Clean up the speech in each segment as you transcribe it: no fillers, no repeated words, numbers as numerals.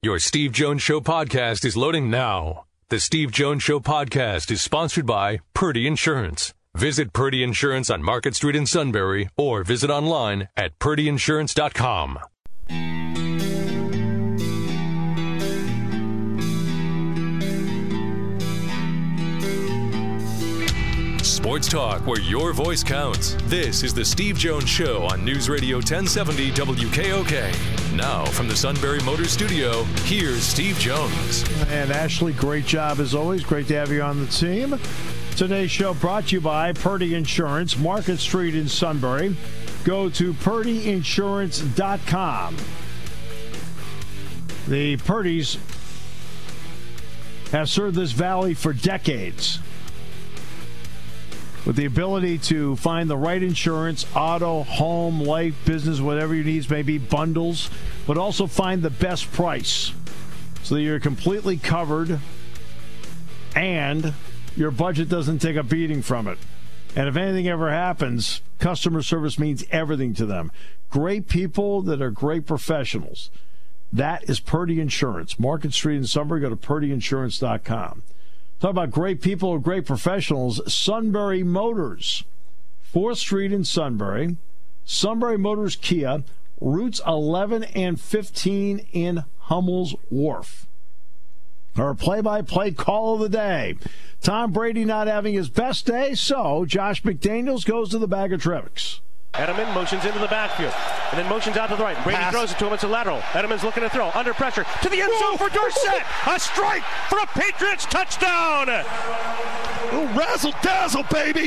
Your Steve Jones Show podcast is loading now. The Steve Jones Show podcast is sponsored by Purdy Insurance. Visit Purdy Insurance on Market Street in Sunbury or visit online at purdyinsurance.com. Sports talk where your voice counts. This is the Steve Jones Show on News Radio 1070 WKOK. Now from the Sunbury Motors Studio, here's Steve Jones. And Ashley, great job as always. Great to have you on the team. Today's show brought to you by Purdy Insurance, Market Street in Sunbury. Go to purdyinsurance.com. The Purdys have served this valley for decades, with the ability to find the right insurance, auto, home, life, business, whatever your needs may be, bundles, but also find the best price so that you're completely covered and your budget doesn't take a beating from it. And if anything ever happens, customer service means everything to them. Great people that are great professionals. That is Purdy Insurance. Market Street in Sunbury. Go to purdyinsurance.com. Talk about great people or great professionals. Sunbury Motors, 4th Street in Sunbury. Sunbury Motors Kia, routes 11 and 15 in Hummel's Wharf. Our play-by-play call of the day. Tom Brady not having his best day, so Josh McDaniels goes to the bag of Trevix. Edelman motions into the backfield and then motions out to the right. Brady throws it to him. It's a lateral. Edelman's looking to throw. Under pressure. To the end zone for Dorsett. A strike for a Patriots touchdown. Oh, razzle-dazzle, baby.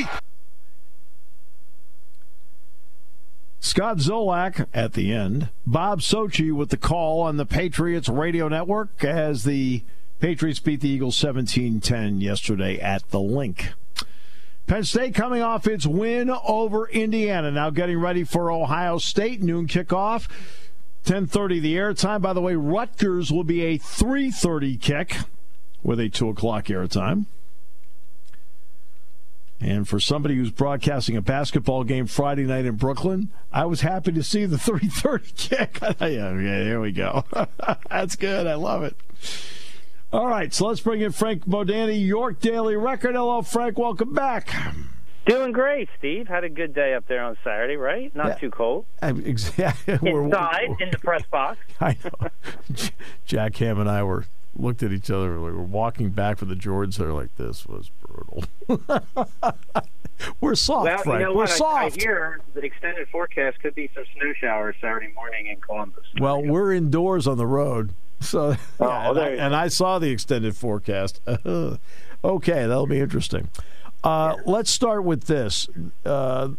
Scott Zolak at the end. Bob Sochi with the call on the Patriots radio network as the Patriots beat the Eagles 17-10 yesterday at the Link. Penn State coming off its win over Indiana. Now getting ready for Ohio State. Noon kickoff. 10:30 the airtime. By the way, Rutgers will be a 3:30 kick with a 2 o'clock airtime. And for somebody who's broadcasting a basketball game Friday night in Brooklyn, I was happy to see the 3:30 kick. Yeah, here we go. That's good. I love it. All right, so let's bring in Frank Modani, York Daily Record. Hello, Frank. Welcome back. Doing great, Steve. Had a good day up there on Saturday, right? Not too cold. Exactly. Inside, in the press box. I know. Jack Ham and I looked at each other. We were walking back from the Jordans. They're like, this was brutal. We're soft, well, Frank. You know We're what? soft. I hear the extended forecast could be some snow showers Saturday morning in Columbus. Well, we're indoors on the road. So, and I saw the extended forecast. Okay, that'll be interesting. Let's start with this. The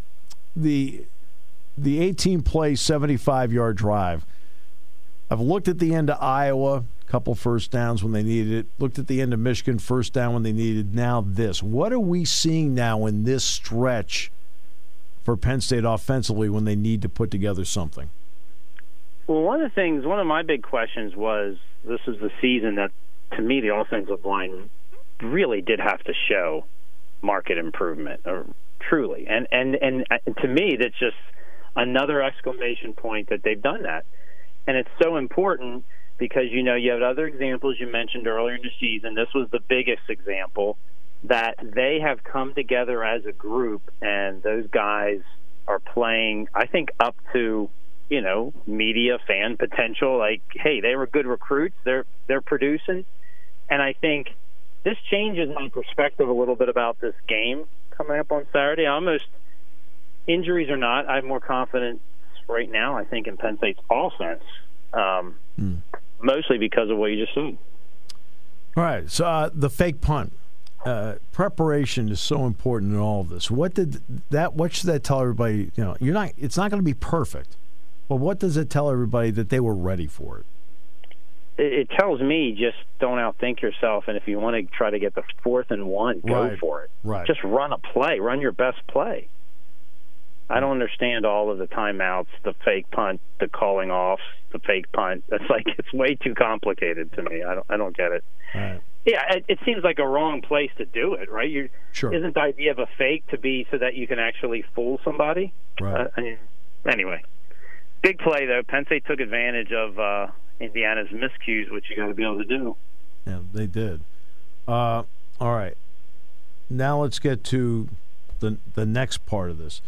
18-play, 75-yard drive. I've looked at the end of Iowa, a couple first downs when they needed it. Looked at the end of Michigan, first down when they needed. Now this. What are we seeing now in this stretch for Penn State offensively when they need to put together something? Well, one of my big questions was, this is the season that, to me, the offensive line really did have to show market improvement, or truly. And to me, that's just another exclamation point that they've done that. And it's so important because, you have other examples you mentioned earlier in the season. This was the biggest example that they have come together as a group, and those guys are playing, I think, up to media fan potential. Like, hey, they were good recruits. They're producing. And I think this changes my perspective a little bit about this game coming up on Saturday. Almost, injuries or not, I have more confidence right now, I think, in Penn State's offense, mostly because of what you just said. All right, so the fake punt. Preparation is so important in all of this. What should that tell everybody? It's not going to be perfect. But what does it tell everybody that they were ready for it? It tells me just don't outthink yourself, and if you want to try to get the 4th and 1, go for it. Right. Just run a play. Run your best play. I don't understand all of the timeouts, the fake punt, the calling off, the fake punt. It's way too complicated to me. I don't get it. Right. Yeah, it seems like a wrong place to do it, right? Sure. Isn't the idea of a fake to be so that you can actually fool somebody? Right. Anyway. Big play, though. Penn State took advantage of, Indiana's miscues, which you got to be able to do. Yeah, they did. All right. Now let's get to the next part of this.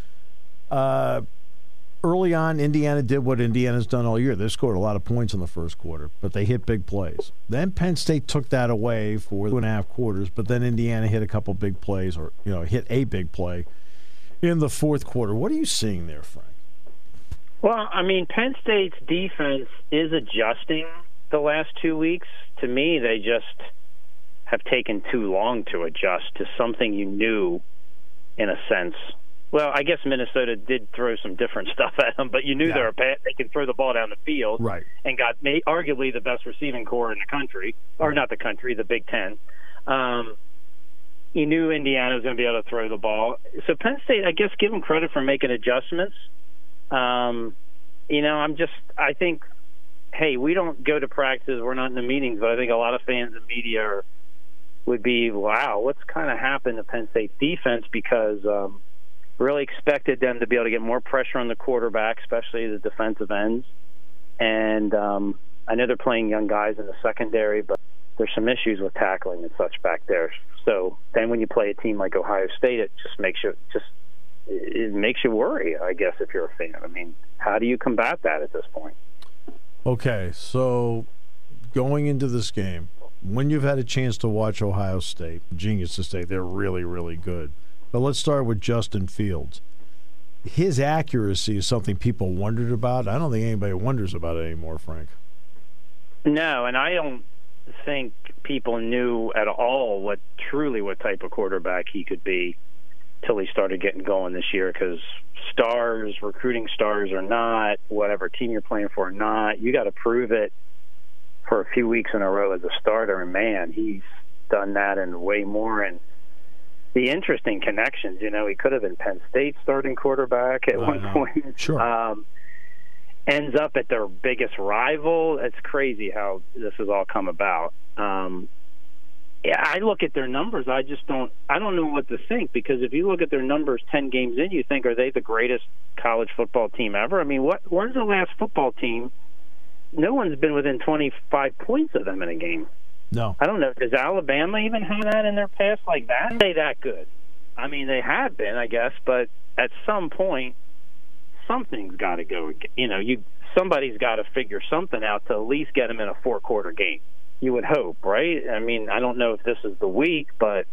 Early on, Indiana did what Indiana's done all year. They scored a lot of points in the first quarter, but they hit big plays. Then Penn State took that away for 2.5 quarters, but then Indiana hit a couple big plays, or hit a big play in the fourth quarter. What are you seeing there, Frank? Well, I mean, Penn State's defense is adjusting the last 2 weeks. To me, they just have taken too long to adjust to something you knew, in a sense. Well, I guess Minnesota did throw some different stuff at them, but you knew they can throw the ball down the field, right? And got arguably the best receiving core in the country, or not the country, the Big Ten. You knew Indiana was going to be able to throw the ball. So Penn State, I guess, give them credit for making adjustments. I think, hey, we don't go to practices, we're not in the meetings, but I think a lot of fans and media would be, wow, what's kind of happened to Penn State defense, because really expected them to be able to get more pressure on the quarterback, especially the defensive ends. And I know they're playing young guys in the secondary, but there's some issues with tackling and such back there. So then when you play a team like Ohio State, it just makes you worry, I guess, if you're a fan. I mean, how do you combat that at this point? Okay, so going into this game, when you've had a chance to watch Ohio State, Genius to State, they're really, really good. But let's start with Justin Fields. His accuracy is something people wondered about. I don't think anybody wonders about it anymore, Frank. No, and I don't think people knew at all what type of quarterback he could be till he started getting going this year, because recruiting stars or not, whatever team you're playing for or not, you got to prove it for a few weeks in a row as a starter, and man, he's done that and way more. And the interesting connections, he could have been Penn State starting quarterback at one point. Sure. Ends up at their biggest rival. It's crazy how this has all come about. I look at their numbers. I don't know what to think, because if you look at their numbers 10 games in, you think, are they the greatest college football team ever? I mean, when's the last football team? No one's been within 25 points of them in a game. No. I don't know. Does Alabama even have that in their past like that? Are they that good? I mean, they have been, I guess, but at some point, something's got to go. Somebody's got to figure something out to at least get them in a 4-quarter game. You would hope, right? I mean, I don't know if this is the week, but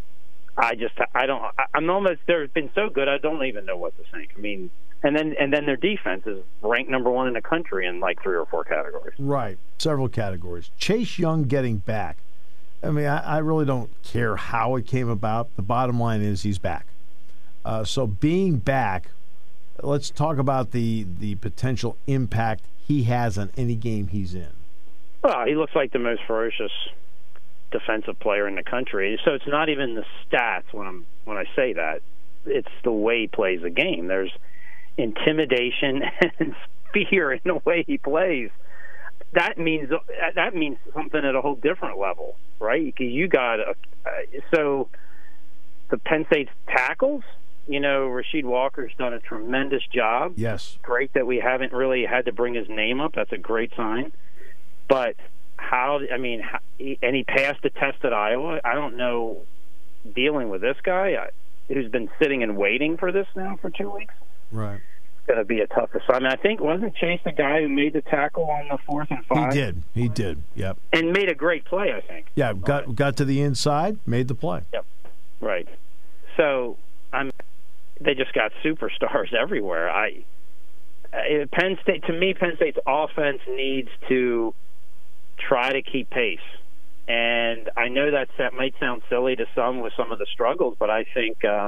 they've been so good, I don't even know what to think. I mean, and then their defense is ranked number 1 in the country in like 3 or 4 categories. Right, several categories. Chase Young getting back. I mean, I really don't care how it came about. The bottom line is he's back. So being back, let's talk about the potential impact he has on any game he's in. Well, he looks like the most ferocious defensive player in the country. So it's not even the stats when I say that. It's the way he plays the game. There's intimidation and fear in the way he plays. That means something at a whole different level, right? You got so the Penn State's tackles. Rasheed Walker's done a tremendous job. Yes, great that we haven't really had to bring his name up. That's a great sign. But and he passed the test at Iowa. I don't know, dealing with this guy who's been sitting and waiting for this now for 2 weeks. Right. It's going to be a tough assignment. I think, wasn't Chase the guy who made the tackle on the 4th and 5? He did. Yep. And made a great play, I think. Yeah, got to the inside, made the play. Yep. Right. So, they just got superstars everywhere. Penn State's offense needs to try to keep pace. And I know that might sound silly to some with some of the struggles, but I think I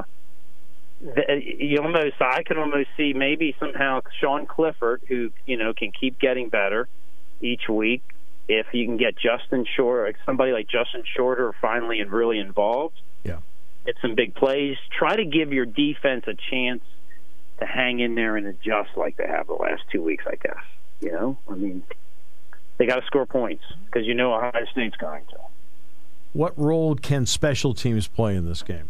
can almost see maybe somehow Sean Clifford, who can keep getting better each week. If you can get somebody like Justin Shorter finally and really involved, get some big plays. Try to give your defense a chance to hang in there and adjust like they have the last 2 weeks, I guess. They got to score points because Ohio State's going to. What role can special teams play in this game?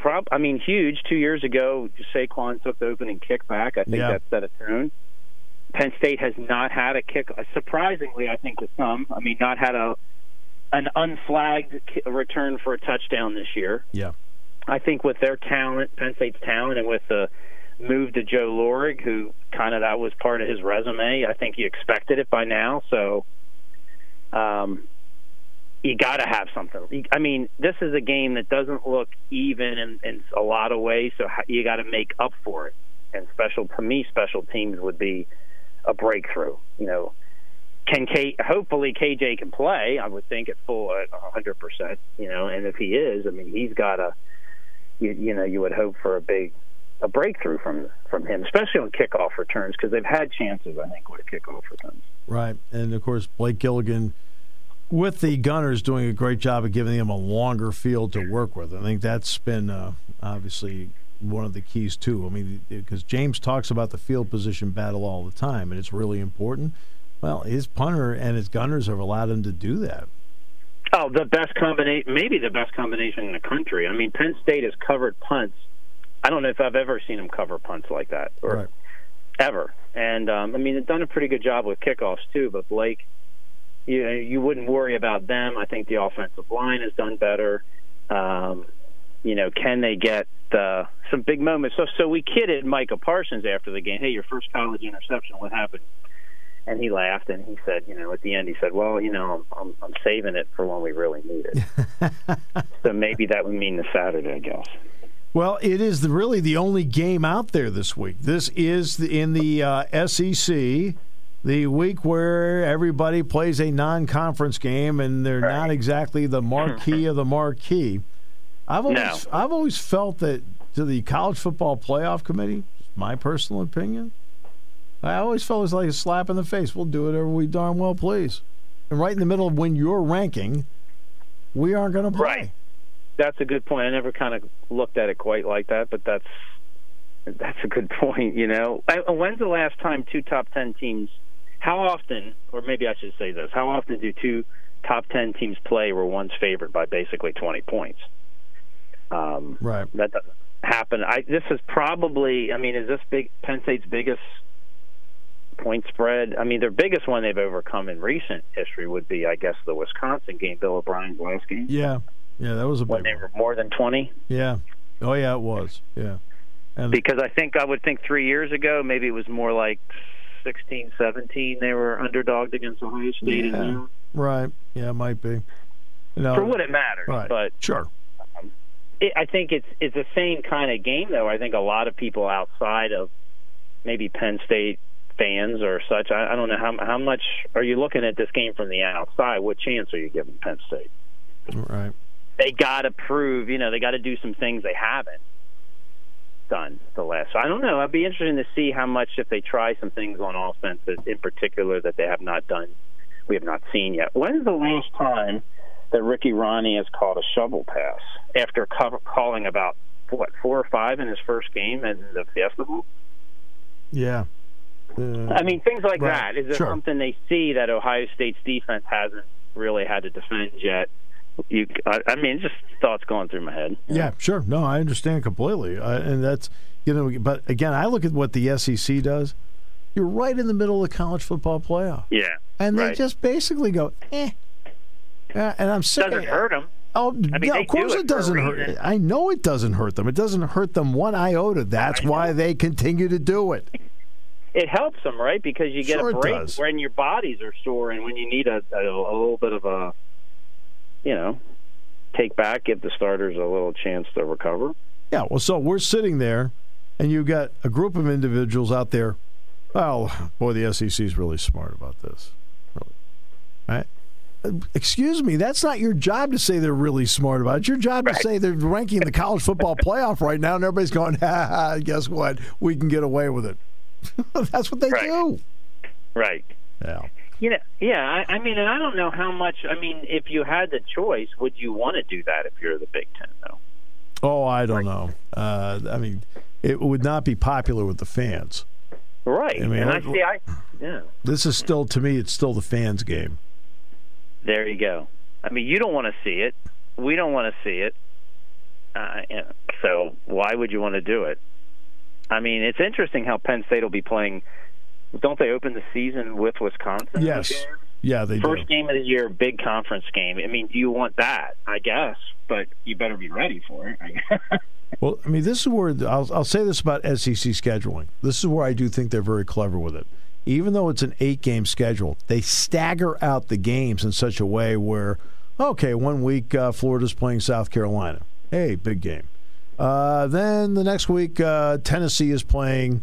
Huge. 2 years ago, Saquon took the opening kickback. I think that set a tone. Penn State has not had a kick. Surprisingly, I think to some, not had an unflagged return for a touchdown this year. Yeah. I think with their talent, Penn State's talent, and with the move to Joe Lorig, who kind of that was part of his resume, I think you expected it by now. So you got to have something. This is a game that doesn't look even in a lot of ways, so you got to make up for it. And special teams would be a breakthrough. Hopefully KJ can play, I would think, at 100%, and if he is, he's got a, you would hope for a breakthrough from him, especially on kickoff returns, because they've had chances, I think, with kickoff returns. Right, and of course Blake Gilligan with the Gunners doing a great job of giving them a longer field to work with. I think that's been obviously one of the keys too. Because James talks about the field position battle all the time, and it's really important. Well, his punter and his Gunners have allowed him to do that. Oh, the best combination, maybe the best combination in the country. Penn State has covered punts. I don't know if I've ever seen them cover punts like that, or ever. And they've done a pretty good job with kickoffs too. But Blake, you wouldn't worry about them. I think the offensive line has done better. Can they get some big moments? So we kidded Micah Parsons after the game. Hey, your first college interception, what happened? And he laughed, and he said, at the end, he said, well, I'm saving it for when we really need it. So maybe that would mean the Saturday, I guess. Well, it is really the only game out there this week. This is in the SEC, the week where everybody plays a non-conference game, and they're not exactly the marquee of the marquee. I've always felt that to the College Football Playoff Committee, my personal opinion, I always felt it was like a slap in the face. We'll do whatever we darn well please. And right in the middle of when you're ranking, we aren't going to play. Right. That's a good point. I never kind of looked at it quite like that, but that's a good point, When's the last time two top 10 teams, how often, or maybe I should say this, how often do two top 10 teams play where one's favored by basically 20 points? Right. That doesn't happen. This is probably, is this Penn State's biggest point spread? Their biggest one they've overcome in recent history would be, I guess, the Wisconsin game, Bill O'Brien's last game. Yeah, that was a big one. When they were more than 20? Yeah. Oh, yeah, it was. Yeah. And because I would think 3 years ago, maybe it was more like 16, 17, they were underdogged against Ohio State. Yeah, right. Yeah, it might be. For what it matters. Right. But sure. I think it's the same kind of game, though. I think a lot of people outside of maybe Penn State fans or such, I don't know how much are you looking at this game from the outside? What chance are you giving Penn State? Right. They got to prove, they got to do some things they haven't done the last. So I don't know. I'd be interested to see how much, if they try some things on offense in particular that they have not done, we have not seen yet. When's the last time that Ricky Ronnie has called a shovel pass after calling about 4 or 5 in his first game in the Fiesta Bowl? Yeah. Things like that. Is there Sure. something they see that Ohio State's defense hasn't really had to defend yet? Just thoughts going through my head. Yeah, sure. No, I understand completely. And that's, but again, I look at what the SEC does. You're right in the middle of the college football playoff. Yeah. And they just basically go, eh. And I'm sick. Doesn't hurt them. Oh, no, of course it doesn't hurt. I know it doesn't hurt them. It doesn't hurt them one iota. That's why they continue to do it. It helps them, right? Because you get Sure a break it does. when your bodies are sore and when you need a little bit of a, take back, give the starters a little chance to recover. Yeah, well, so we're sitting there, and you've got a group of individuals out there. Oh, boy, the SEC is really smart about this. Really. Right? Excuse me, that's not your job to say they're really smart about it. It's your job to say they're ranking the college football playoff right now, and everybody's going, guess what? We can get away with it. That's what they do. Right. Yeah. And I don't know how much, if you had the choice, would you want to do that if you're the Big Ten, though? Oh, I don't know. It would not be popular with the fans. Right. This is still, to me, it's still the fans' game. There you go. You don't want to see it. We don't want to see it. So why would you want to do it? It's interesting how Penn State will be playing don't they open the season with Wisconsin? Yes. Yeah, they do. First game of the year, big conference game. I mean, do you want that? I guess, but you better be ready for it. Well, I mean, this is where I'll say this about SEC scheduling. This is where I do think they're very clever with it. Even though it's an 8-game schedule, they stagger out the games in such a way where, okay, 1 week Florida's playing South Carolina. Hey, big game. Then the next week Tennessee is playing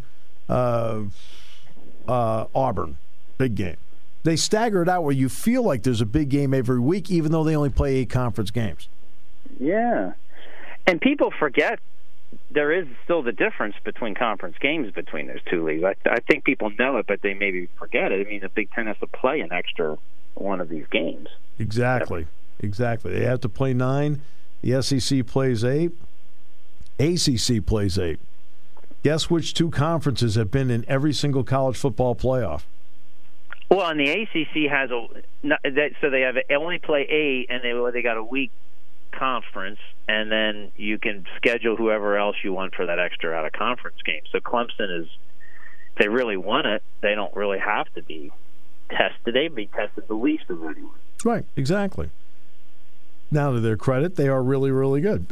Auburn. Big game. They stagger it out where you feel like there's a big game every week, even though they only play 8 conference games. Yeah. And people forget there is still the difference between conference games between those two leagues. I think people know it, but they maybe forget it. I mean, the Big Ten has to play an extra one of these games. Exactly. They have to play 9. The SEC plays 8. ACC plays 8. Guess which 2 conferences have been in every single college football playoff? Well, and the ACC has so they only play 8, and they got a week conference, and then you can schedule whoever else you want for that extra out of conference game. So Clemson if they really want it, they don't really have to be tested. They'd be tested the least of anyone. Right, exactly. Now, to their credit, they are really, really good.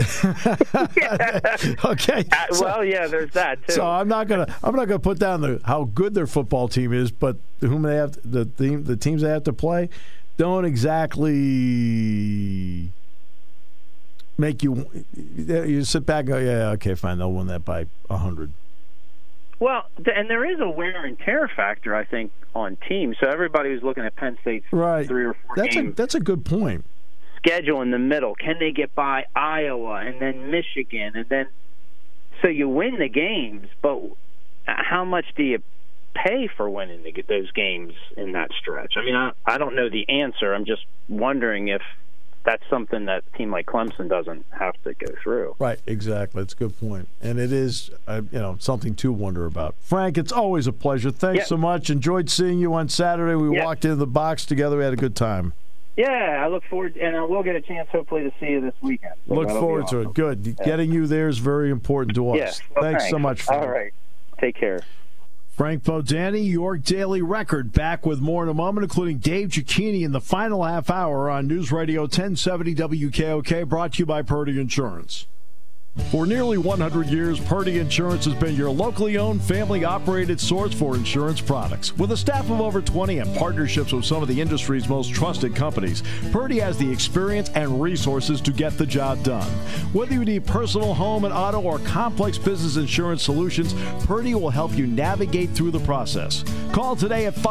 Okay. Well, yeah, there's that too. So I'm not gonna put down how good their football team is, but whom they have the teams they have to play don't exactly make you sit back and go, yeah, okay, fine, they'll win that by 100. Well, and there is a wear and tear factor, I think, on teams. So everybody who's looking at Penn State's 3 or 4 games. That's a good point. Schedule in the middle. Can they get by Iowa and then Michigan? And then so you win the games, but how much do you pay for winning those games in that stretch? I mean, I don't know the answer. I'm just wondering if that's something that a team like Clemson doesn't have to go through. Right, exactly. That's a good point. And it is something to wonder about. Frank, it's always a pleasure. Thanks so much. Enjoyed seeing you on Saturday. We walked into the box together. We had a good time. Yeah, I look forward, and I will get a chance, hopefully, to see you this weekend. So look forward to it. Good. Yeah. Getting you there is very important to us. Yes. Well, thanks so much, Frank. All right. Take care. Frank Bodani, York Daily Record, back with more in a moment, including Dave Cicchini in the final half hour on News Radio 1070 WKOK, brought to you by Purdy Insurance. For nearly 100 years, Purdy Insurance has been your locally owned, family-operated source for insurance products. With a staff of over 20 and partnerships with some of the industry's most trusted companies, Purdy has the experience and resources to get the job done. Whether you need personal, home, and auto, or complex business insurance solutions, Purdy will help you navigate through the process. Call today at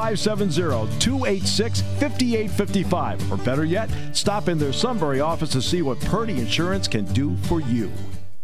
570-286-5855. Or better yet, stop in their Sunbury office to see what Purdy Insurance can do for you.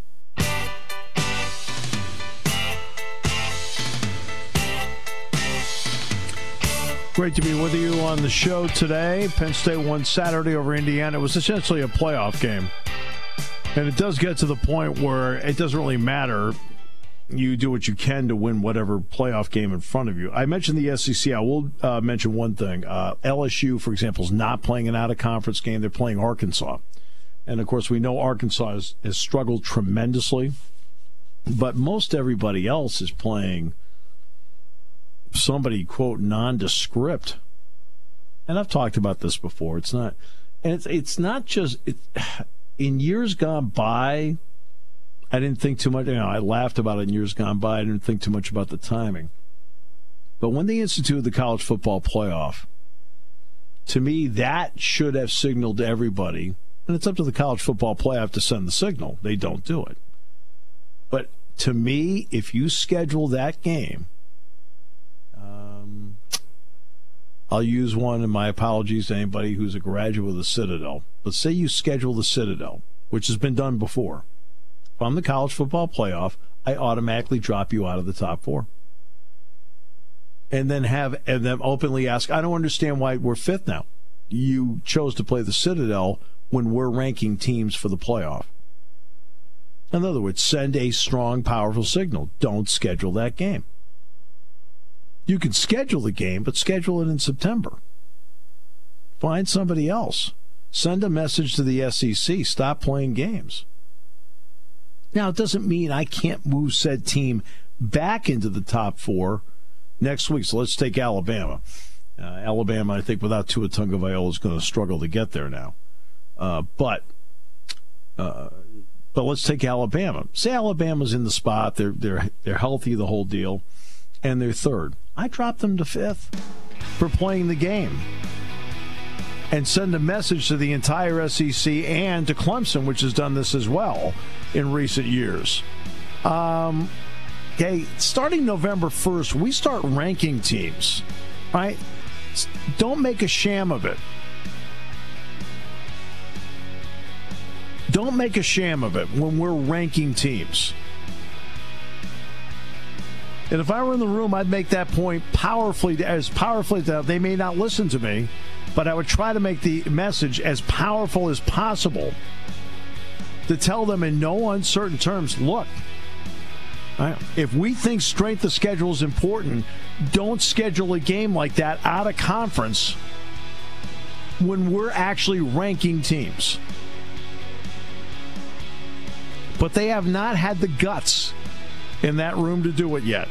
Great to be with you on the show today. Penn State won Saturday over Indiana. It was essentially a playoff game. And it does get to the point where it doesn't really matter. You do what you can to win whatever playoff game in front of you. I mentioned the SEC. I will mention one thing. LSU, for example, is not playing an out-of-conference game. They're playing Arkansas. And, of course, we know Arkansas has struggled tremendously. But most everybody else is playing somebody, quote, nondescript. And I've talked about this before. It's not, and it's not just in years gone by. I didn't think too much. I laughed about it in years gone by. I didn't think too much about the timing. But when they instituted the college football playoff, to me, that should have signaled to everybody. And it's up to the college football playoff to send the signal. They don't do it. But to me, if you schedule that game, I'll use one, and my apologies to anybody who's a graduate of the Citadel. Let's say you schedule the Citadel, which has been done before. If I'm the college football playoff, I automatically drop you out of the top 4. And then openly ask, I don't understand why we're 5th now. You chose to play the Citadel when we're ranking teams for the playoff. In other words, send a strong, powerful signal. Don't schedule that game. You can schedule the game, but schedule it in September. Find somebody else. Send a message to the SEC. Stop playing games. Now, it doesn't mean I can't move said team back into the top 4 next week. So let's take Alabama. Alabama, I think, without Tua Tagovailoa is going to struggle to get there now. But let's take Alabama. Say Alabama's in the spot. They're healthy, the whole deal, and they're third. I dropped them to fifth for playing the game, and send a message to the entire SEC and to Clemson, which has done this as well in recent years. Okay, starting November 1st, we start ranking teams, right? Don't make a sham of it. Don't make a sham of it when we're ranking teams. And if I were in the room, I'd make that point as powerfully that they may not listen to me, but I would try to make the message as powerful as possible to tell them in no uncertain terms, look, if we think strength of schedule is important, don't schedule a game like that out of conference when we're actually ranking teams. But they have not had the guts in that room to do it yet.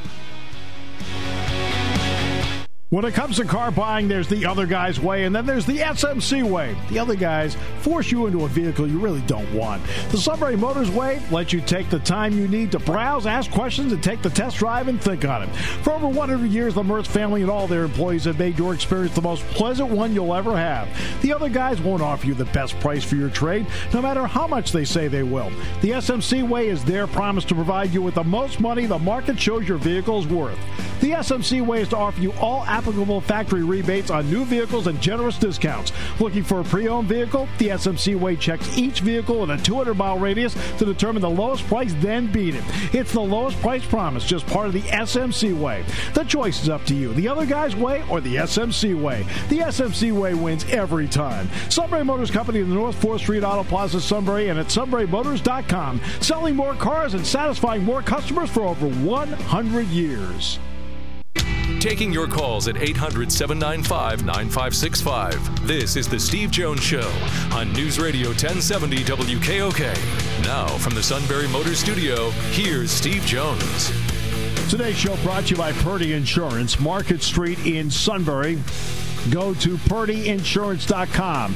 When it comes to car buying, there's the other guy's way, and then there's the SMC way. The other guys force you into a vehicle you really don't want. The Sunbury Motors way lets you take the time you need to browse, ask questions, and take the test drive and think on it. For over 100 years, the Mertz family and all their employees have made your experience the most pleasant one you'll ever have. The other guys won't offer you the best price for your trade, no matter how much they say they will. The SMC way is their promise to provide you with the most money the market shows your vehicle is worth. The SMC way is to offer you all applicable factory rebates on new vehicles and generous discounts. Looking for a pre-owned vehicle? The SMC way checks each vehicle in a 200-mile radius to determine the lowest price, then beat it. It's the lowest price promise, just part of the SMC way. The choice is up to you. The other guy's way or the SMC way. The SMC way wins every time. Sunbury Motors Company in the North 4th Street Auto Plaza, Sunbury, and at sunburymotors.com. Selling more cars and satisfying more customers for over 100 years. Taking your calls at 800-795-9565. This is The Steve Jones Show on News Radio 1070 WKOK. Now from the Sunbury Motors Studio, here's Steve Jones. Today's show brought to you by Purdy Insurance, Market Street in Sunbury. Go to purdyinsurance.com.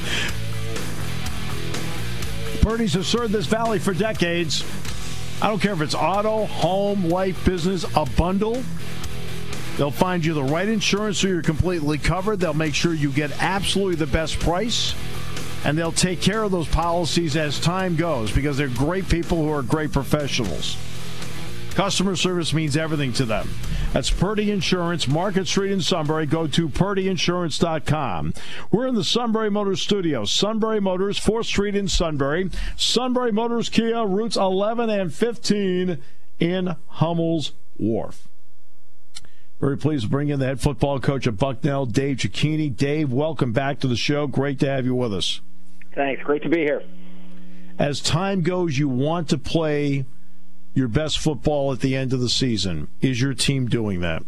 Purdy's have served this valley for decades. I don't care if it's auto, home, life, business, a bundle. They'll find you the right insurance so you're completely covered. They'll make sure you get absolutely the best price. And they'll take care of those policies as time goes because they're great people who are great professionals. Customer service means everything to them. That's Purdy Insurance, Market Street in Sunbury. Go to purdyinsurance.com. We're in the Sunbury Motors studio. Sunbury Motors, 4th Street in Sunbury. Sunbury Motors Kia, routes 11 and 15 in Hummel's Wharf. Very pleased to bring in the head football coach of Bucknell, Dave Cecchini. Dave, welcome back to the show. Great to have you with us. Thanks. Great to be here. As time goes, you want to play your best football at the end of the season. Is your team doing that?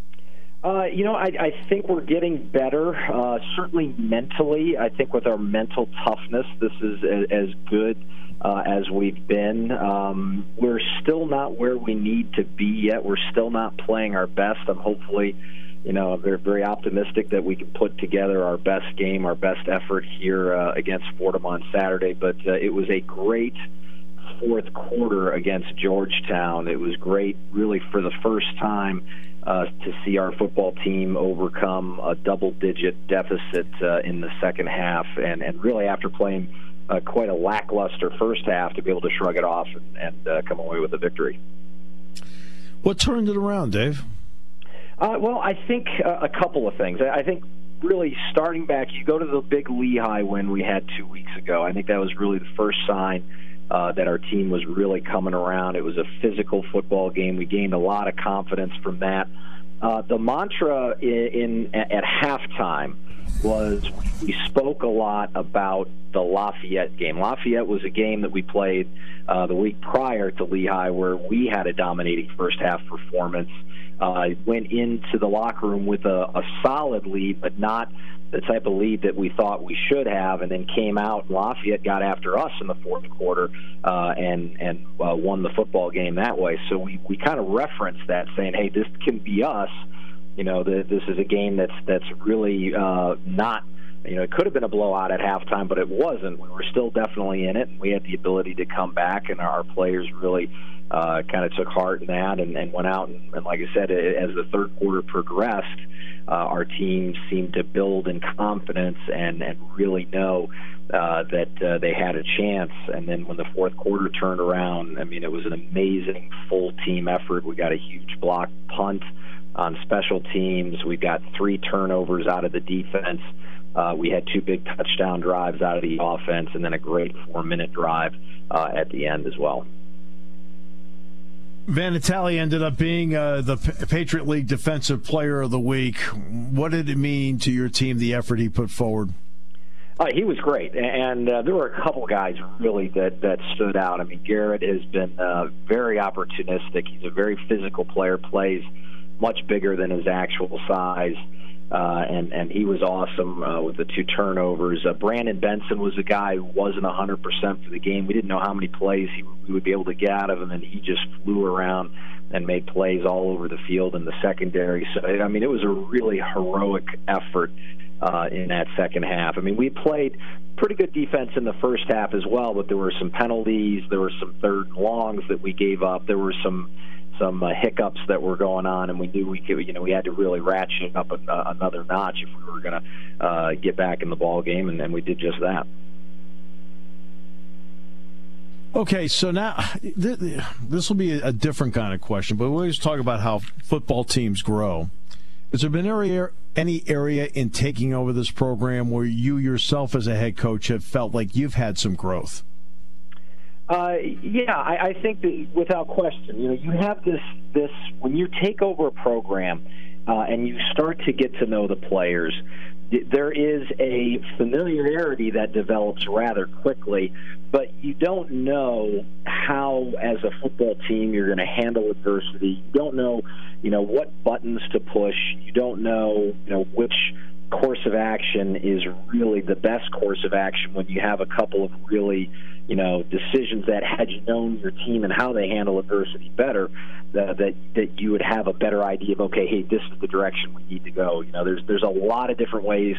I think we're getting better, certainly mentally. I think with our mental toughness, this is as good as we've been. We're still not where we need to be yet. We're still not playing our best. I'm hopefully, very, very optimistic that we can put together our best game, our best effort here against Fordham on Saturday. But it was a great fourth quarter against Georgetown. It was great, really, for the first time to see our football team overcome a double-digit deficit in the second half, and really after playing quite a lackluster first half to be able to shrug it off and come away with a victory. What turned it around, Dave? Well, I think a couple of things. I think really starting back, you go to the big Lehigh win we had 2 weeks ago. I think that was really the first sign that our team was really coming around. It was a physical football game. We gained a lot of confidence from that. The mantra at halftime was we spoke a lot about the Lafayette game. Lafayette was a game that we played the week prior to Lehigh where we had a dominating first half performance. Went into the locker room with a solid lead, but not the type of lead that we thought we should have, and then came out and Lafayette got after us in the fourth quarter and won the football game that way. So we kind of referenced that, saying, hey, this can be us this is a game that's really not. It could have been a blowout at halftime, but it wasn't. We were still definitely in it, and we had the ability to come back, and our players really kind of took heart in that and went out. And like I said, as the third quarter progressed, our team seemed to build in confidence and really know that they had a chance. And then when the fourth quarter turned around, it was an amazing full-team effort. We got a huge block punt on special teams. We got 3 turnovers out of the defense. We had 2 big touchdown drives out of the offense, and then a great 4-minute drive at the end as well. Van Natale ended up being the Patriot League Defensive Player of the Week. What did it mean to your team, the effort he put forward? He was great, and there were a couple guys really that stood out. Garrett has been very opportunistic. He's a very physical player, plays much bigger than his actual size. And he was awesome with the 2 turnovers. Brandon Benson was a guy who wasn't 100% for the game. We didn't know how many plays we would be able to get out of him, and he just flew around and made plays all over the field in the secondary. So, it was a really heroic effort in that second half. We played pretty good defense in the first half as well, but there were some penalties. There were some third and longs that we gave up. There were some hiccups that were going on, and we knew we had to really ratchet up another notch if we were going to get back in the ball game, and we did just that. Okay, so now this will be a different kind of question, but we always talk about how football teams grow. Has there been any area in taking over this program where you yourself as a head coach have felt like you've had some growth? I think that without question, you have this when you take over a program and you start to get to know the players, there is a familiarity that develops rather quickly, but you don't know how, as a football team, you're going to handle adversity. You don't know, what buttons to push. You don't know, which course of action is really the best course of action when you have a couple of really, decisions that had you known your team and how they handle adversity better, that you would have a better idea of, okay, hey, this is the direction we need to go. There's a lot of different ways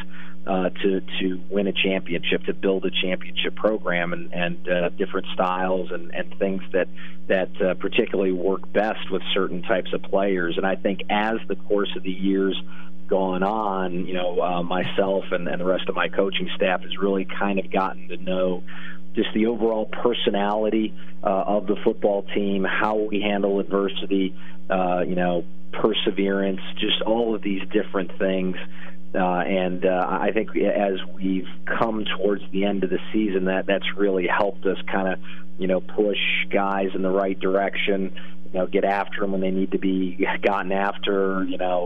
to win a championship, to build a championship program, and different styles and things that particularly work best with certain types of players. And I think as the course of the years gone on, myself and the rest of my coaching staff has really kind of gotten to know just the overall personality of the football team, how we handle adversity, perseverance, just all of these different things. And I think as we've come towards the end of the season, that's really helped us kind of, push guys in the right direction, get after them when they need to be gotten after,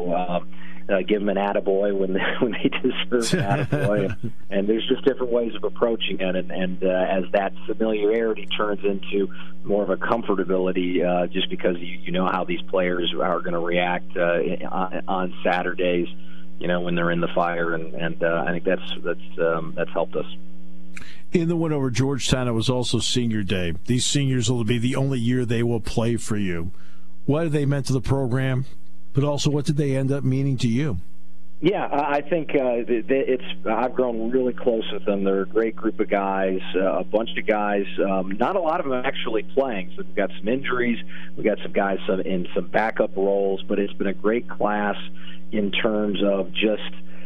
give them an attaboy when they deserve an attaboy. And there's just different ways of approaching it. And as that familiarity turns into more of a comfortability, just because you know how these players are going to react on Saturdays, when they're in the fire. And I think that's helped us. In the win over Georgetown, it was also senior day. These seniors will be the only year they will play for you. What have they meant to the program? But also, what did they end up meaning to you? Yeah, I think I've grown really close with them. They're a great group of guys, a bunch of guys. Not a lot of them actually playing. So we've got some injuries. We've got some guys in some backup roles. But it's been a great class in terms of just,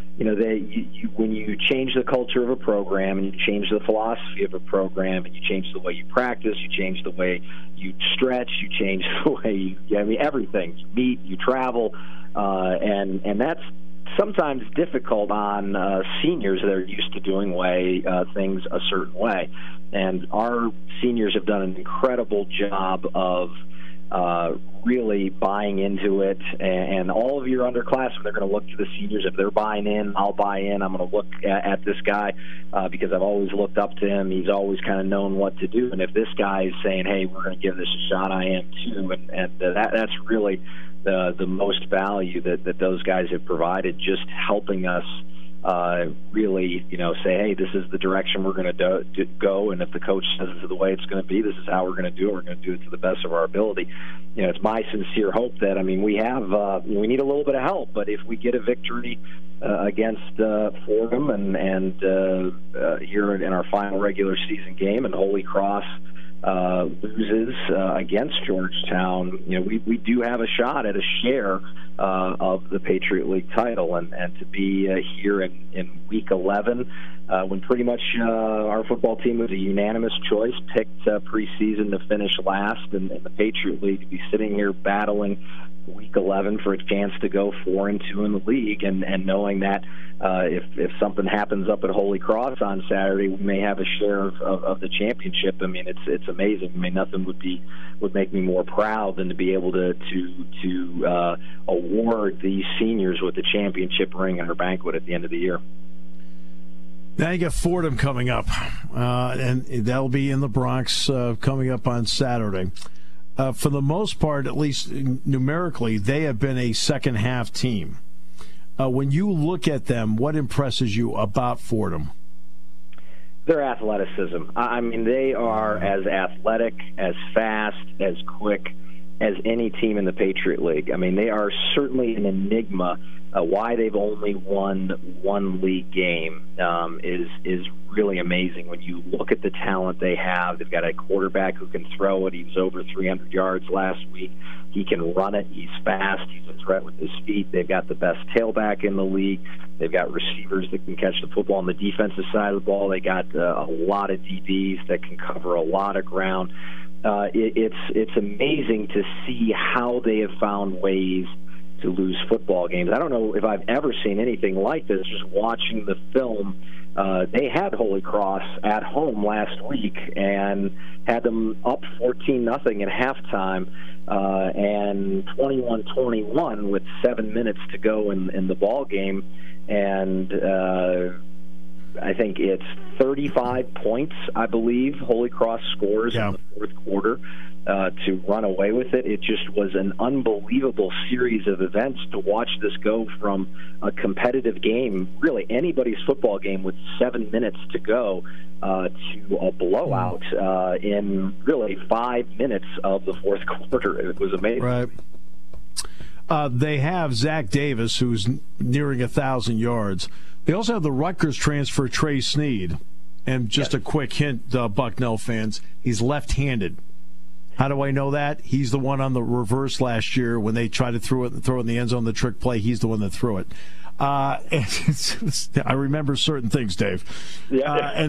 when you change the culture of a program and you change the philosophy of a program and you change the way you practice, you change the way you stretch, you change the way everything. You meet, you travel, and that's sometimes difficult on seniors that are used to doing things a certain way. And our seniors have done an incredible job of really buying into it, and all of your underclassmen, they're going to look to the seniors. If they're buying in, I'll buy in. I'm going to look at this guy because I've always looked up to him. He's always kind of known what to do, and if this guy is saying, hey, we're going to give this a shot, I am too. And that's really the most value that those guys have provided, just helping us really, say, hey, this is the direction we're going to go, and if the coach says this is the way it's going to be, this is how we're going to do it. We're going to do it to the best of our ability. It's my sincere hope that, we need a little bit of help, but if we get a victory against Fordham and here in our final regular season game, and Holy Cross loses against Georgetown, we do have a shot at a share of the Patriot League title, and to be here in Week 11, when pretty much our football team was a unanimous choice, picked preseason to finish last, and the Patriot League to be sitting here battling Week 11 for a chance to go 4-2 in the league, and knowing that if something happens up at Holy Cross on Saturday, we may have a share of the championship. It's amazing. Nothing would make me more proud than to be able to award these seniors with the championship ring at our banquet at the end of the year. Now you got Fordham coming up, and that'll be in the Bronx coming up on Saturday. For the most part, at least numerically, they have been a second-half team. When you look at them, what impresses you about Fordham? Their athleticism. They are as athletic, as fast, as quick as any team in the Patriot League. They are certainly an enigma. Why they've only won one league game is really amazing. When you look at the talent they have, they've got a quarterback who can throw it. He was over 300 yards last week. He can run it. He's fast. He's a threat with his feet. They've got the best tailback in the league. They've got receivers that can catch the football on the defensive side of the ball. They got a lot of DBs that can cover a lot of ground. It's amazing to see how they have found ways to lose football games. I don't know if I've ever seen anything like this. Just watching the film, they had Holy Cross at home last week and had them up 14-0 at halftime, and 21-21 with 7 minutes to go in the ball game, and I think it's 35 points, I believe, Holy Cross scores in the fourth quarter to run away with it. It just was an unbelievable series of events to watch this go from a competitive game, really anybody's football game with 7 minutes to go, to a blowout in really 5 minutes of the fourth quarter. It was amazing. Right. They have Zach Davis, who's nearing 1,000 yards. They also have the Rutgers transfer Trey Sneed. And just a quick hint, Bucknell fans, he's left-handed. How do I know that? He's the one on the reverse last year when they tried to throw in the end zone, the trick play. He's the one that threw it. I remember certain things, Dave. And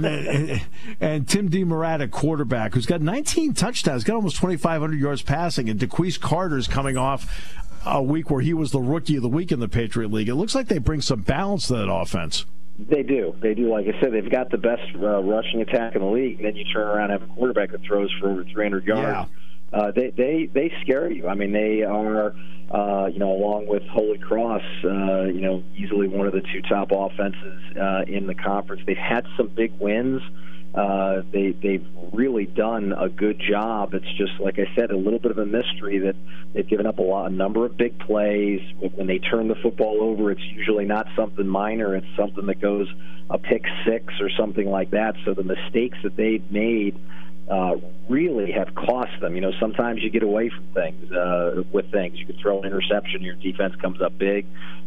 Tim DeMurat, a quarterback, who's got 19 touchdowns, got almost 2,500 yards passing, and DeQuise Carter's coming off a week where he was the rookie of the week in the Patriot League. It looks like they bring some balance to that offense. They do. Like I said, they've got the best rushing attack in the league. And then you turn around and have a quarterback that throws for over 300 yards. Yeah. They scare you. They are, along with Holy Cross, easily one of the two top offenses in the conference. They've had some big wins. They've really done a good job. It's just, like I said, a little bit of a mystery that they've given up a number of big plays. When they turn the football over, it's usually not something minor. It's something that goes a pick six or something like that. So the mistakes that they've made really have cost them. Sometimes you get away from things with things. You could throw an interception, your defense comes up big,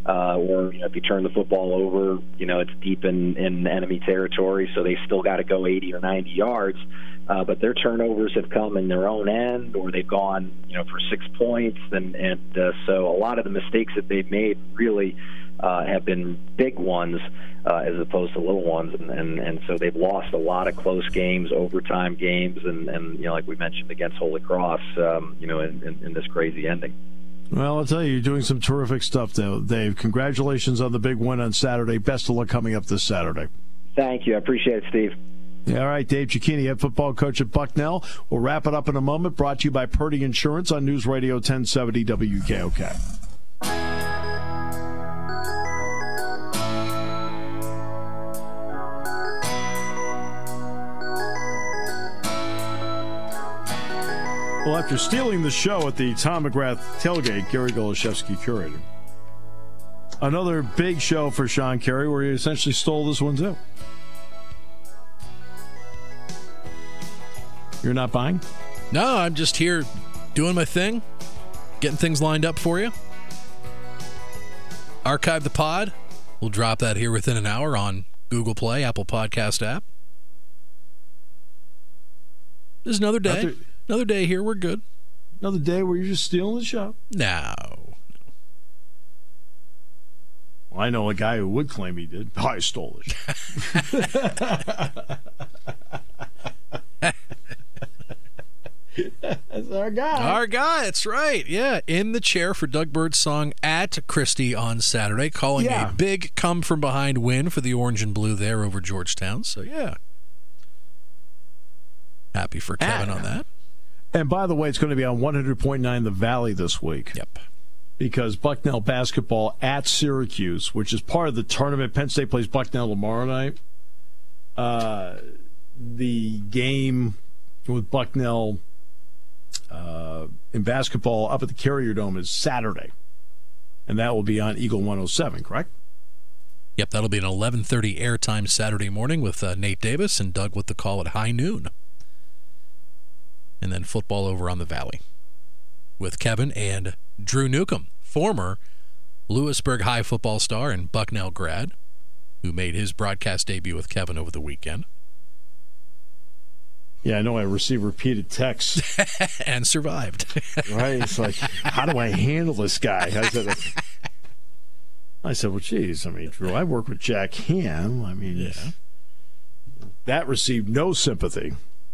or if you turn the football over, it's deep in enemy territory, so they still got to go 80 or 90 yards. But their turnovers have come in their own end, or they've gone, for 6 points, and so a lot of the mistakes that they've made really have been big ones as opposed to little ones, and so they've lost a lot of close games, overtime games, and like we mentioned against Holy Cross, in this crazy ending. Well, I'll tell you, you're doing some terrific stuff, though, Dave. Congratulations on the big win on Saturday. Best of luck coming up this Saturday. Thank you. I appreciate it, Steve. All right, Dave Cecchini, head football coach at Bucknell. We'll wrap it up in a moment. Brought to you by Purdy Insurance on News Radio 1070 WKOK. Well, after stealing the show at the Tom McGrath tailgate, Gary Goloszewski curated. Another big show for Sean Carey where he essentially stole this one, too. You're not buying? No, I'm just here doing my thing, getting things lined up for you. Archive the pod. We'll drop that here within an hour on Google Play, Apple Podcast app. There's another day. Another day here. We're good. Another day where you're just stealing the show? No. Well, I know a guy who would claim he did. I stole it. That's our guy. Our guy, that's right. Yeah, in the chair for Doug Birdsong at Christie on Saturday, calling a big come-from-behind win for the Orange and Blue there over Georgetown. So, yeah. Happy for Kevin on that. And by the way, it's going to be on 100.9 The Valley this week. Yep. Because Bucknell basketball at Syracuse, which is part of the tournament. Penn State plays Bucknell tomorrow night. The game with Bucknell in basketball up at the Carrier Dome is Saturday. And that will be on Eagle 107, correct? Yep, that'll be an 11:30 airtime Saturday morning with Nate Davis and Doug with the call at high noon. And then football over on the Valley with Kevin and Drew Newcomb, former Lewisburg High football star and Bucknell grad, who made his broadcast debut with Kevin over the weekend. Yeah, I know I received repeated texts. And survived. Right? It's like, how do I handle this guy? I said, well, geez, I mean, Drew, I work with Jack Ham. I mean, that received no sympathy.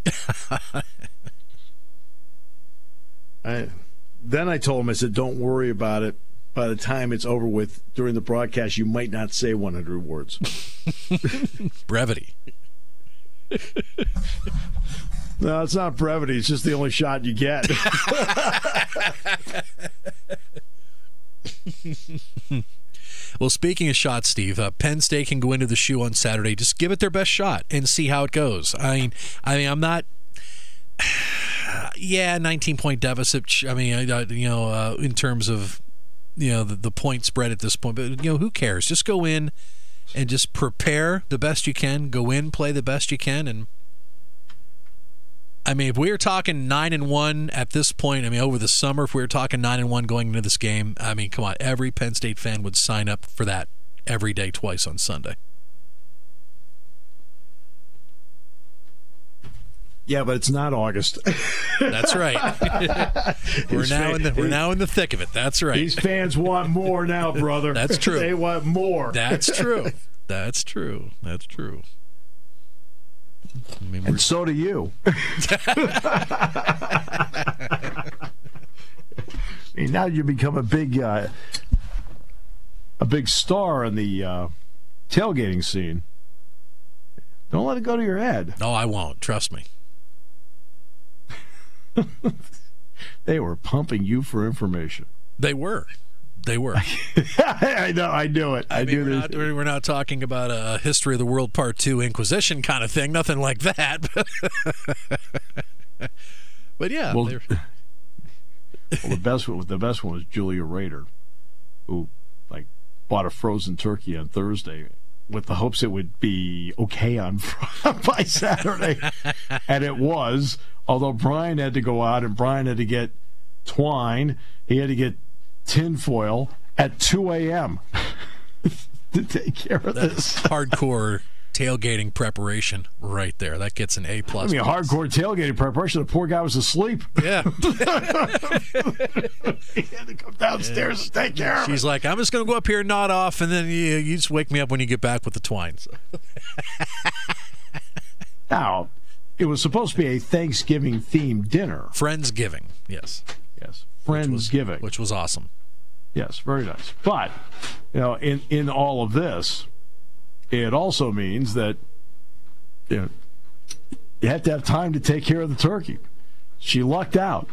Then I told him, I said, don't worry about it. By the time it's over with during the broadcast, you might not say 100 words. Brevity. No, it's not brevity. It's just the only shot you get. Well, speaking of shots, Steve, Penn State can go into the shoe on Saturday. Just give it their best shot and see how it goes. I mean, I'm not... 19-point deficit. I mean, in terms of, the point spread at this point. But, who cares? Just go in and just prepare the best you can. Go in, play the best you can. And, I mean, if we were talking 9-1 at this point, I mean, over the summer, if we were talking 9-1 going into this game, I mean, come on. Every Penn State fan would sign up for that every day, twice on Sunday. Yeah, but it's not August. That's right. We're now in the thick of it. That's right. These fans want more now, brother. That's true. They want more. That's true. That's true. That's true. I mean, and so do you. I mean, now you become a big star in the tailgating scene. Don't let it go to your head. No, I won't. Trust me. They were pumping you for information. They were. I know. I knew it. We're not talking about a History of the World Part 2 Inquisition kind of thing. Nothing like that. But yeah. Well, the best one was Julia Rader, who bought a frozen turkey on Thursday with the hopes it would be okay on by Saturday, and it was. Although Brian had to go out and Brian had to get twine, he had to get tinfoil at 2 a.m. to take care of this. Hardcore tailgating preparation right there. That gets an A+. I mean, hardcore tailgating preparation. The poor guy was asleep. Yeah. He had to come downstairs and take care of it. She's like, I'm just going to go up here and nod off, and then you just wake me up when you get back with the twine. So. Now, it was supposed to be a Thanksgiving-themed dinner. Friendsgiving, yes. Yes, Friendsgiving. Which was awesome. Yes, very nice. But, in all of this, it also means that you have to have time to take care of the turkey. She lucked out.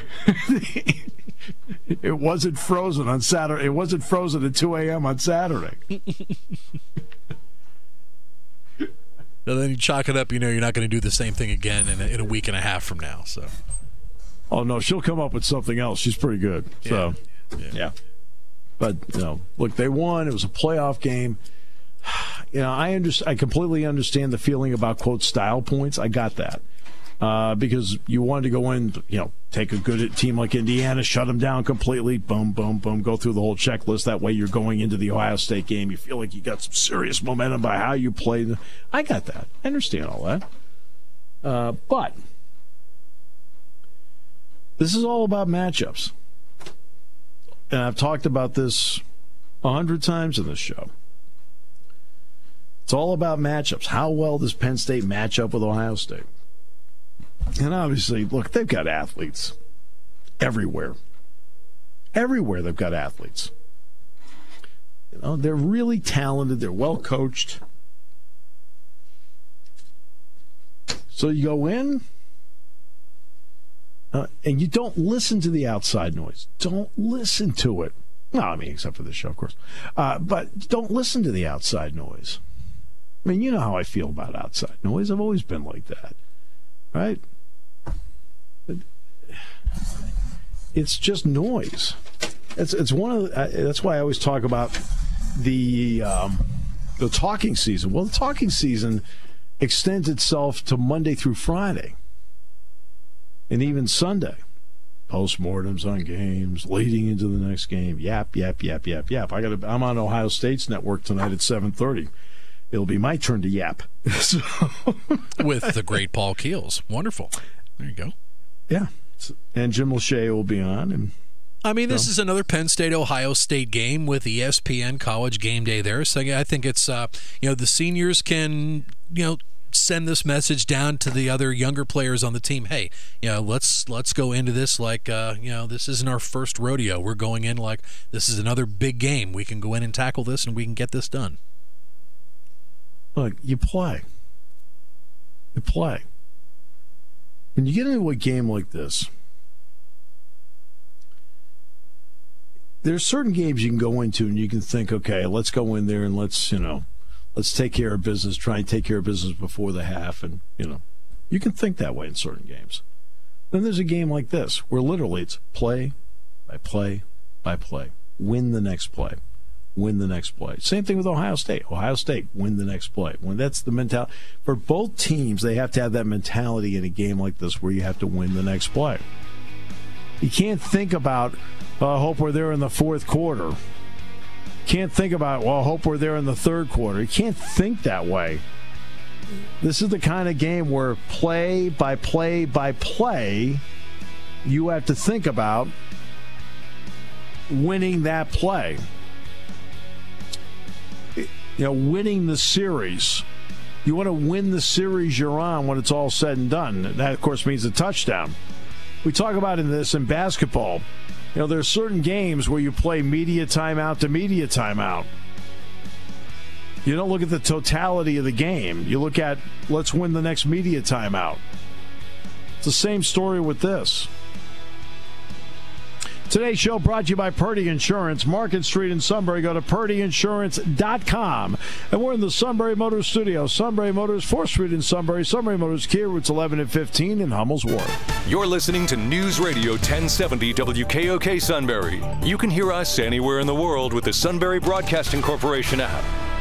It wasn't frozen on Saturday. It wasn't frozen at 2 a.m. on Saturday. And then you chalk it up, you're not going to do the same thing again in a week and a half from now. So, oh no, she'll come up with something else. She's pretty good. So, yeah. But, look, they won. It was a playoff game. I completely understand the feeling about, quote, style points. I got that. Because you wanted to go in, take a good team like Indiana, shut them down completely, boom, boom, boom, go through the whole checklist. That way you're going into the Ohio State game. You feel like you got some serious momentum by how you played. I got that. I understand all that. But this is all about matchups. And I've talked about this 100 times in this show. It's all about matchups. How well does Penn State match up with Ohio State? And obviously, look, they've got athletes everywhere. Everywhere they've got athletes. They're really talented. They're well coached. So you go in, and you don't listen to the outside noise. Don't listen to it. No, I mean, except for this show, of course. But don't listen to the outside noise. I mean, you know how I feel about outside noise. I've always been like that, right? It's just noise. It's one of that's why I always talk about the talking season. Well, the talking season extends itself to Monday through Friday, and even Sunday. Postmortems on games, leading into the next game. Yap, yap, yap, yap, yap. I'm on Ohio State's network tonight at 7:30. It'll be my turn to yap. With the great Paul Keels. Wonderful. There you go. Yeah. And Jim Lachey will be on. And this is another Penn State-Ohio State game with ESPN College Game Day there. So I think it's, the seniors can, send this message down to the other younger players on the team. Hey, let's go into this like, this isn't our first rodeo. We're going in like this is another big game. We can go in and tackle this and we can get this done. Look, you play. You play. When you get into a game like this, there's certain games you can go into and you can think, okay, let's go in there and let's take care of business, try and take care of business before the half. And, you can think that way in certain games. Then there's a game like this where literally it's play by play by play. Win the next play. Win the next play. Same thing with Ohio State. Ohio State, win the next play. When that's the mentality. For both teams, they have to have that mentality in a game like this where you have to win the next play. You can't think about, I hope we're there in the fourth quarter. Can't think about, I hope we're there in the third quarter. You can't think that way. This is the kind of game where play by play by play, you have to think about winning that play. Winning the series. You want to win the series you're on when it's all said and done. That, of course, means a touchdown. We talk about this in basketball. There are certain games where you play media timeout to media timeout. You don't look at the totality of the game. You look at, let's win the next media timeout. It's the same story with this. Today's show brought to you by Purdy Insurance, Market Street in Sunbury. Go to purdyinsurance.com. And we're in the Sunbury Motors studio. Sunbury Motors, 4th Street in Sunbury. Sunbury Motors Kia, routes 11 and 15 in Hummel's Wharf. You're listening to News Radio 1070 WKOK Sunbury. You can hear us anywhere in the world with the Sunbury Broadcasting Corporation app.